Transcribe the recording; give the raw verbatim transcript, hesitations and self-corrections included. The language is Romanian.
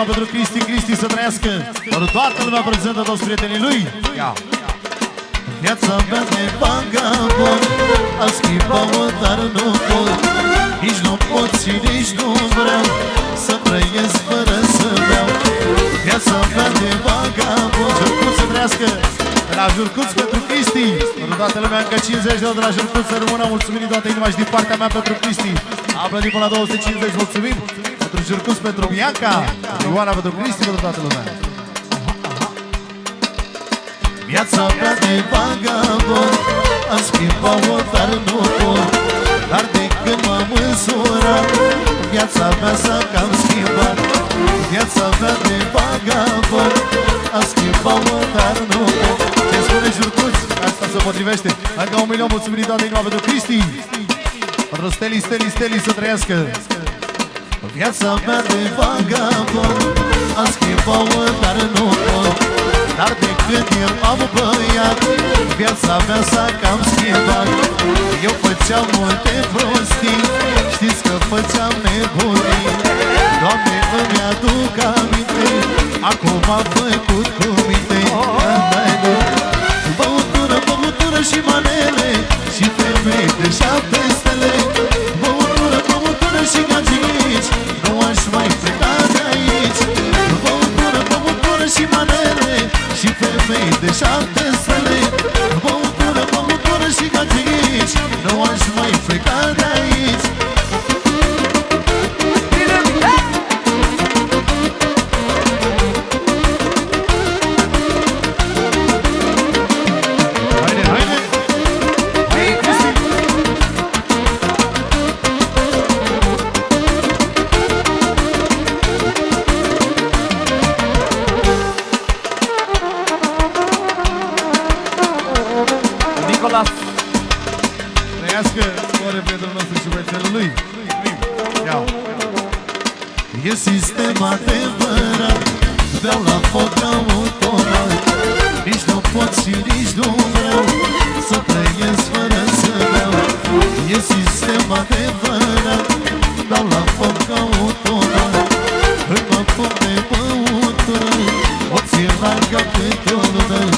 pentru Cristi, Cristi să trăiască. Pentru toată lumea prezentă, toți prietenii lui. Ia! Viața mea de vagabond a schimbat-o, dar nu pot. Nici nu pot și nici nu vreau să trăiesc fără să beau. Viața mea de vagabond. Jurcuț să trăiască. De la Jurcuț pentru Cristi. Pentru toată lumea încă cincizeci de la Jurcuț să rămână. Mulțumim din toată inima și din partea mea pentru Cristi. Am plătit până la două sute cincizeci, mulțumim. Pentru Jurcuț, pentru Bianca, Ioana, pentru Cristi, pentru toată lumea. Viața mea de vagabond am schimbat-o, dar nu pot. Dar de când m-am însurat, viața mea s-a cam schimbat. Viața mea de vagabond am schimbat-o, dar nu pot. Ce spune Jurcuț? Asta se potrivește. Încă un milion, mulțumim din toată inima pentru Cristi. Pentru Steli, Steli, Steli să trăiască. Viața mea de vagabond am schimbat-o, dar nu pot. Dar de când eu am băiat, viața mea s-a cam schimbat. Eu făceam multe prostii, știți că făceam nebunii. Doamne, îmi aduc aminte, acum am făcut cu minte. Băutură, băutură și manele, și femei de șapte stele. Băutură, băutură și gagici, nu aș mai pleca de aici. Băutură, băutură și manele, și femei de șapte stele. Băutură, băutură și gagici, nu aș mai pleca de aici. Haide, haide! Hai, Cristi! Nicolas! Trăiască, ore prietenul nostru și băiețelul lui. Iau! E sistem adevărat, beau la foc ca un tonal. Nici nu pot și nici nu vreau să trăiesc fără să beau. E sistem adevărat, beau la foc ca un tonal. Îmi mă pun de băutură, o țin largă câte o lună.